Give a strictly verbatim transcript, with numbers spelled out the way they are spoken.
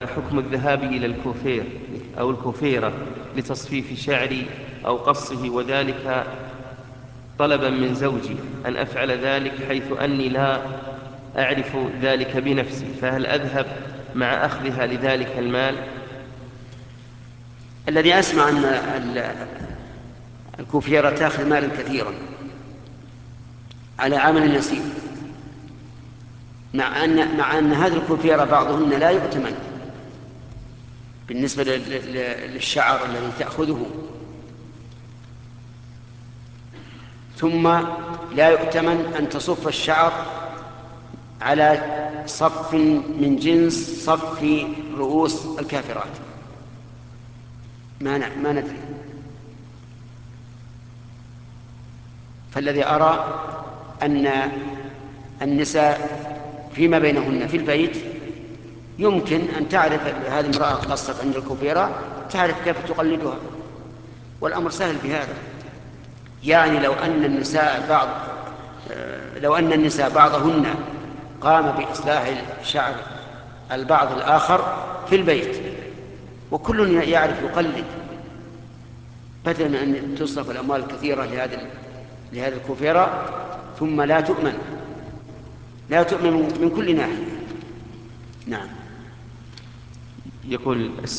حكم الذهاب إلى الكوفير أو الكوفيرة لتصفيف شعري أو قصه، وذلك طلبا من زوجي أن أفعل ذلك، حيث أني لا أعرف ذلك بنفسي، فهل أذهب مع أخذها لذلك المال؟ الذي أسمع أن الكوفيرة تأخذ مالا كثيرا على عمل يسير، مع أن مع أن هذه الكوفيرة بعضهن لا يؤتمن بالنسبة للشعر الذي تأخذه، ثم لا يؤتمن أن تصف الشعر على صف من جنس صف رؤوس الكافرات. ما ما ندري. فالذي أرى أن النساء فيما بينهن في البيت يمكن أن تعرف هذه امرأة قصت عند الكوفيرة، تعرف كيف تقلدها، والأمر سهل بهذا. يعني لو أن النساء بعض لو أن النساء بعضهن قام بإصلاح شعر البعض الآخر في البيت وكل يعرف يقلد، بدل من أن تصرف الأموال الكثيرة لهذه لهذه الكوفيرة ثم لا تؤمن لا تؤمن من كل ناحية. نعم. يقول